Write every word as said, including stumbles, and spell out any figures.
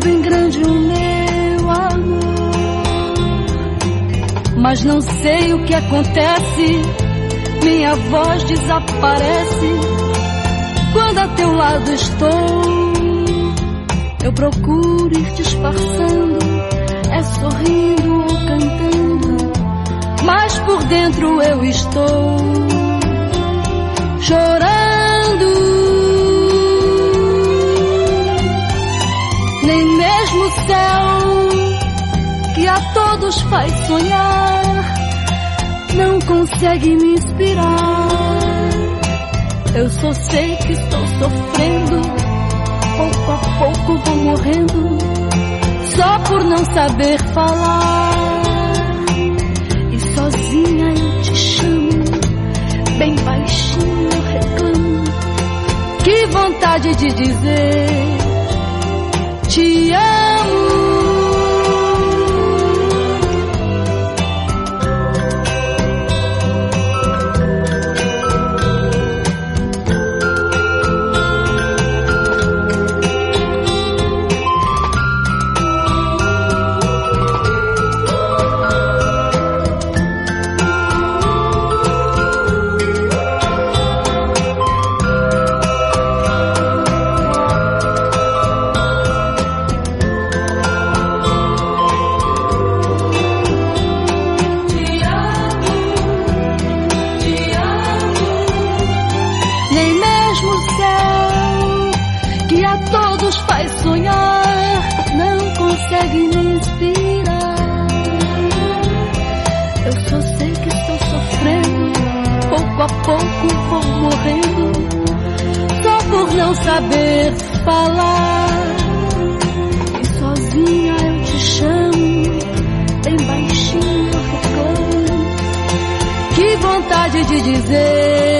bem grande o meu amor. Mas não sei o que acontece, minha voz desaparece quando a teu lado estou. Eu procuro ir disfarçando, é sorrindo ou cantando, mas por dentro eu estou chorando. Nem mesmo o céu, que a todos faz sonhar, não consegue me inspirar. Eu só sei que estou sofrendo, pouco a pouco vou morrendo, só por não saber falar. E sozinha eu te chamo, bem baixinho eu reclamo. Que vontade de dizer te amo. Saber falar. E sozinha eu te chamo, bem baixinho eu reclamo. Que vontade de dizer